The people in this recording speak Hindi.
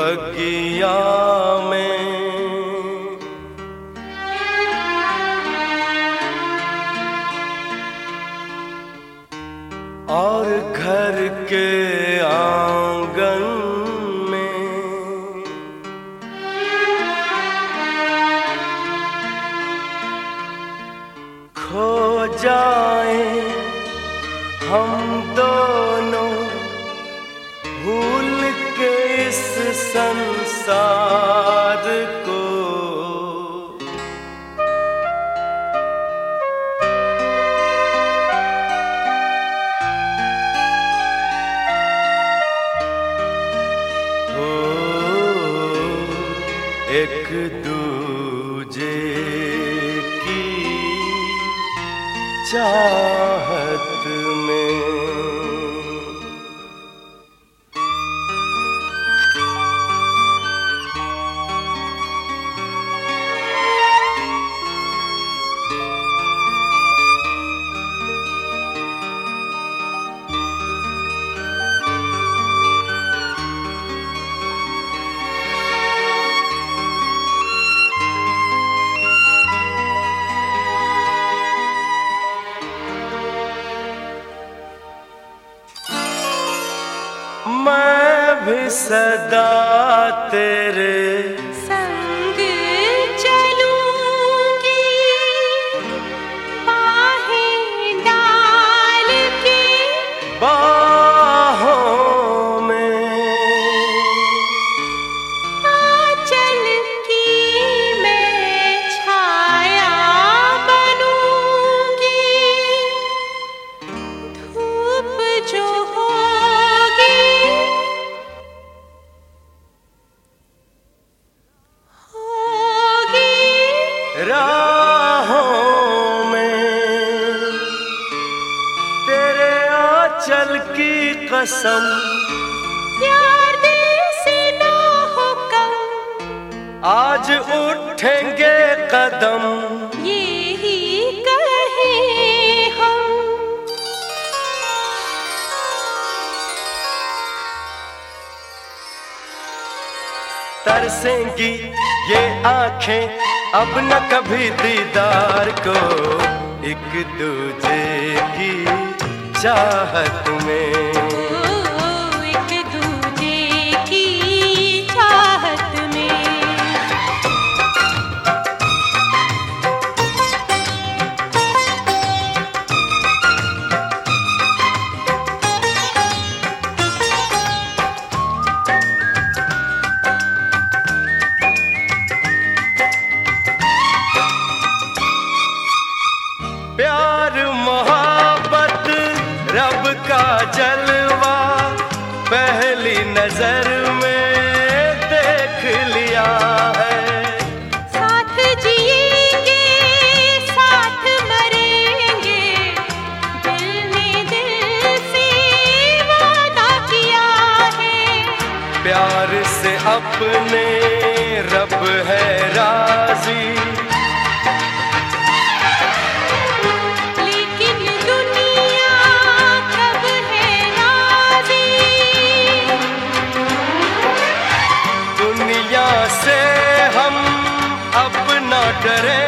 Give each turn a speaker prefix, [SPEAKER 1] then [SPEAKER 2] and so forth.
[SPEAKER 1] बगिया में। और घर के आंगन में खो जाए हम दोनों, भूल के इस संसार को। एक दूजे की चाहत में। मैं भी सदा तेरे
[SPEAKER 2] संग चलूंगी, बाहें डाल के
[SPEAKER 1] बाहों में।
[SPEAKER 2] आंचल की मैं छाया बनूंगी, धूप जो
[SPEAKER 1] राहों में। तेरे आंचल की कसम,
[SPEAKER 2] प्यार दिल से ना हो कम,
[SPEAKER 1] आज उठेंगे कदम
[SPEAKER 2] ये ही कहे हम।
[SPEAKER 1] तरसेंगी ये आंखें अब न कभी दीदार को, एक दूजे की चाहत में।
[SPEAKER 2] एक दूजे की चाहत में।
[SPEAKER 1] प्यार मोहब्बत रब का जलवा, पहली नजर में देख लिया है।
[SPEAKER 2] साथ जिएंगे साथ मरेंगे, दिल ने दिल से वादा किया है।
[SPEAKER 1] प्यार से अपने रब है राजी, से हम अब न डरे।